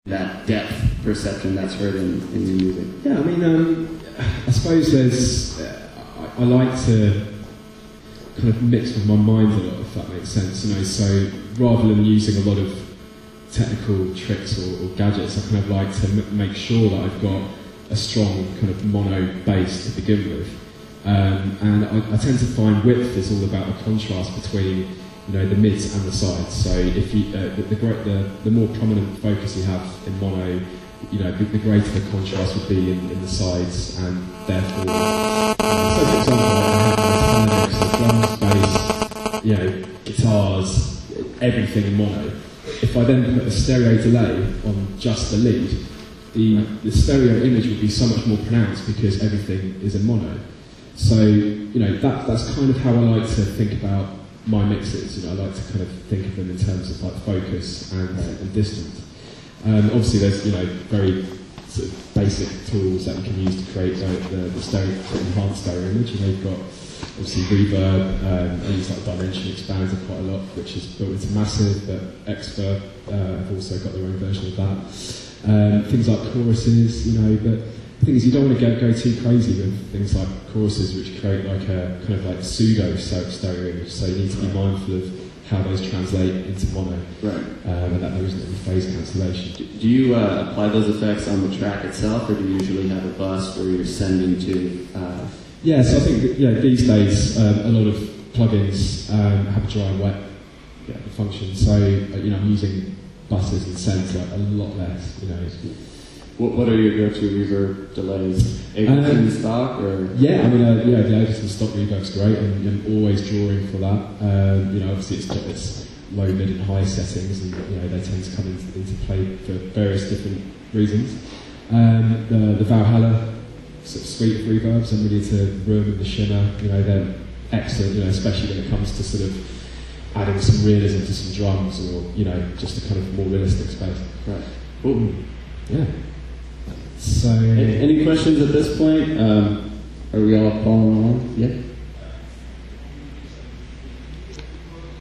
that depth perception that's heard in your music? Yeah, I mean, I suppose there's. I like to kind of mix with my mind a lot, if that makes sense. You know, so rather than using a lot of technical tricks or gadgets, I kind of like to make sure that I've got a strong kind of mono bass to begin with. And I tend to find width is all about the contrast between, you know, the mids and the sides. So if you, the more prominent focus you have in mono, you know, the greater the contrast would be in the sides, and therefore, so for example, I have drums, bass, you know, guitars, everything in mono. If I then put a stereo delay on just the lead, the stereo image would be so much more pronounced because everything is in mono. So, you know, that's kind of how I like to think about my mixes. You know, I like to kind of think of them in terms of like focus and distance. Obviously, there's, you know, very sort of basic tools that you can use to create the stereo, enhanced stereo image. You know, you've got obviously reverb. I use like Dimension Expander quite a lot, which is built into Massive, but Xfer have also got their own version of that. Things like choruses, you know, but the thing is, you don't want to go too crazy with things like choruses, which create like a kind of like pseudo stereo image. So you need to be mindful of how those translate into mono, right? And that there isn't any phase cancellation. Do you apply those effects on the track itself, or do you usually have a bus where you're sending to? Yeah, so I think that, you know, these days a lot of plugins have a dry and wet function. So you know, I'm using buses and sends like a lot less. You know. What are your go-to reverb delays? Ableton stock, or? Yeah, I mean, yeah, the Ableton stock reverb's great, and I'm always drawing for that. You know, obviously it's got its low, mid, and high settings, and you know they tend to come into play for various different reasons. The Valhalla sort of suite of reverbs, I'm really into the Room and the Shimmer. You know, they're excellent. You know, especially when it comes to sort of adding some realism to some drums, or you know, just a kind of more realistic space. Right. Cool. Yeah. So, any questions at this point? Are we all following along? Yeah.